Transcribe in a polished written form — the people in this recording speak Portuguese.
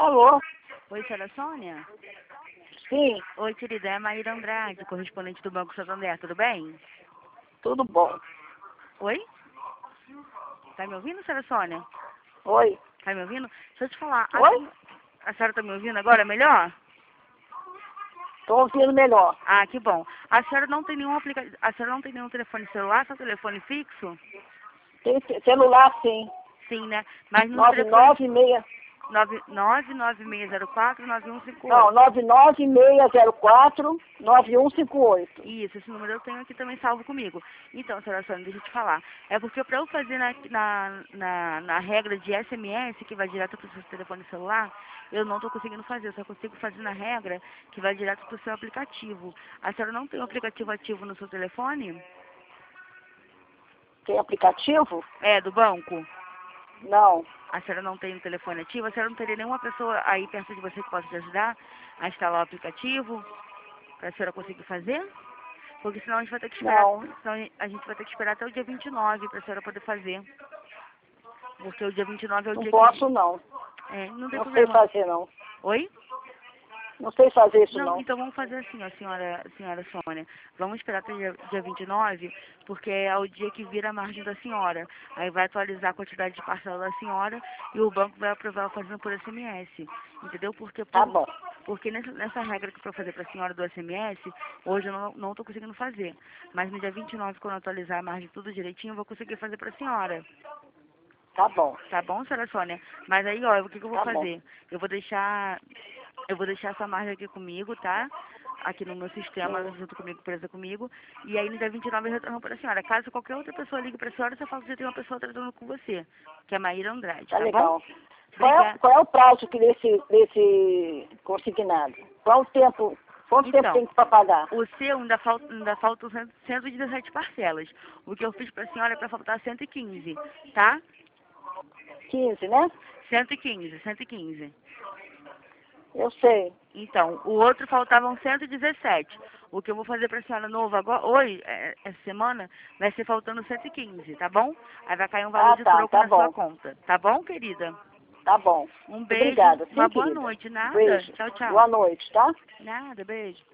Alô? Oi, senhora Sônia? Sim, Oi, querida, é a Maíra Andrade, correspondente do Banco Santander, tudo bem? tudo bom. Oi? Tá me ouvindo, senhora Sônia? Oi? Tá me ouvindo? Deixa eu te falar, Oi? a senhora tá me ouvindo agora melhor? Tô ouvindo melhor. Ah, que bom. A senhora não tem nenhum a senhora não tem nenhum telefone celular, só telefone fixo? Tem celular, sim. Sim, né? Mas no telefone 996... 996049158. Não, 99604-9158. Isso, esse número eu tenho aqui também salvo comigo. Então, senhora Sônia, deixa eu te falar. É porque para eu fazer na regra de SMS, que vai direto para o seu telefone celular, eu não estou conseguindo fazer. Eu só consigo fazer na regra que vai direto para o seu aplicativo. A senhora não tem o aplicativo ativo no seu telefone? Tem aplicativo? É, do banco? Não. A senhora não tem o telefone ativo? A senhora não teria nenhuma pessoa aí perto de você que possa te ajudar a instalar o aplicativo para a senhora conseguir fazer? Porque senão a gente vai ter que esperar, Não. senão a gente vai ter que esperar até o dia 29 para a senhora poder fazer. Porque o dia 29 é o Não dia posso, que... não. É, não tem Não sei problema. fazer, não. Oi? Não sei fazer isso, Não, não. então vamos fazer assim, ó, senhora Sônia. Vamos esperar até dia 29, porque é o dia que vira a margem da senhora. Aí vai atualizar a quantidade de parcela da senhora e o banco vai aprovar fazendo por SMS. Entendeu? Tá bom. Porque nessa regra que eu fazer para a senhora do SMS, hoje eu não estou conseguindo fazer. Mas no dia 29, quando eu atualizar a margem tudo direitinho, eu vou conseguir fazer para a senhora. Tá bom. Tá bom, senhora Sônia? Mas aí, ó, o que eu vou Tá bom. fazer? Eu vou deixar essa margem aqui comigo, tá? Aqui no meu sistema, Sim. junto comigo, presa comigo. E aí no dia 29 eu retorno para a senhora. Caso qualquer outra pessoa ligue para a senhora, você fala que já tem uma pessoa tratando com você, que é a Maíra Andrade, Tá tá bom? legal. Obrigada. Qual é o prazo que desse consignado? Qual o tempo? Quanto tempo tem Então, que pra pagar? o seu ainda faltam 117 parcelas. O que eu fiz para a senhora é para faltar 115, tá? 15, né? 115. Eu sei. Então, o outro faltavam 117. O que eu vou fazer para a senhora novo agora, hoje, essa semana, vai ser faltando 115, tá bom? Aí vai cair um valor Ah, de tá. troco Tá na sua bom. conta, tá bom, querida? Tá bom. Um beijo, Obrigada. uma Sim, boa querida. noite. Nada. Beijo. Tchau, tchau. Boa noite, tá? Nada, beijo.